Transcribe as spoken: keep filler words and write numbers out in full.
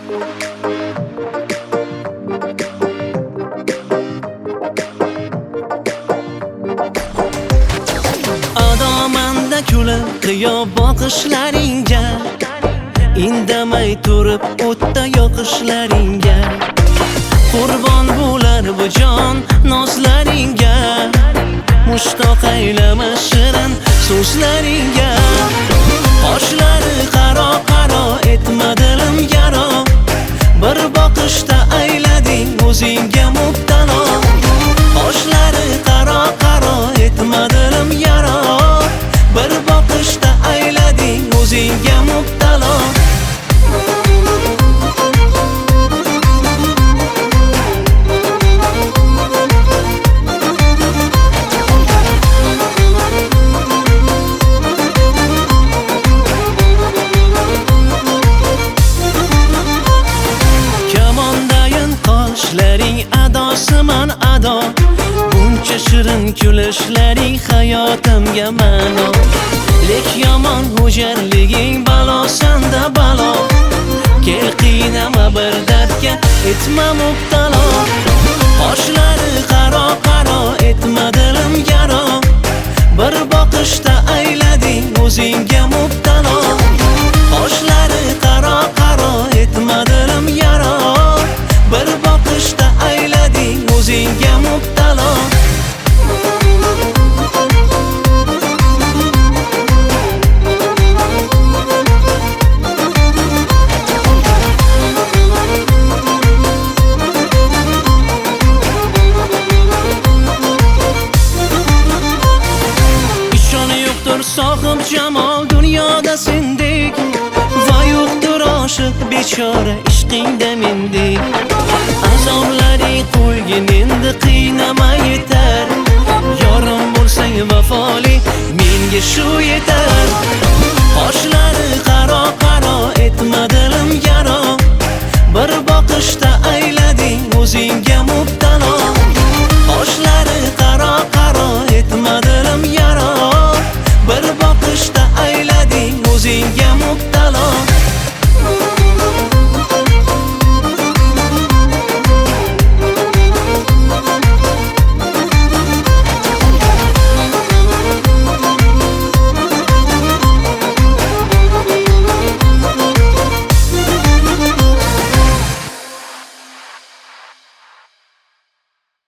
Adomanda kulib qiyob boqishlaringga, indamay turib o'tda yoqishlaringga, qurbon bo'lar bu jon nozlaringga, mushtoq aylama shirin so'zlaringga. Qoshlari qaro qaro etma dilim yaro, bir boqishda aylading o'zingga mubtalo. Qoshlari qaro qaro etma dilim yaro, bir boqishda aylading o'zingga mubtalo. Qoshlaring adosiman ado, buncha shirin kulishlaring hayotimga ma'no. Lek yomon ho'jarliging balosanda balo, kel qiynama bir dardga etma mubtalo. Qoshlari qaro qaro etma dilim yaro, bir boqishda aylading o'zingga mubtalo. Qoshlari qaro qaro etma dilim yaro, bir boqishda aylading o'zingga mubtalo. Ishoni yo'qdir sohib jamol dunyoda sendek, va yo'qdir oshiq bechora ishqingda mendek. Azoblaring qo'ygin endi qiynama yetar, yorim bo'lsang vafoli menga shu yetar. Qoshlar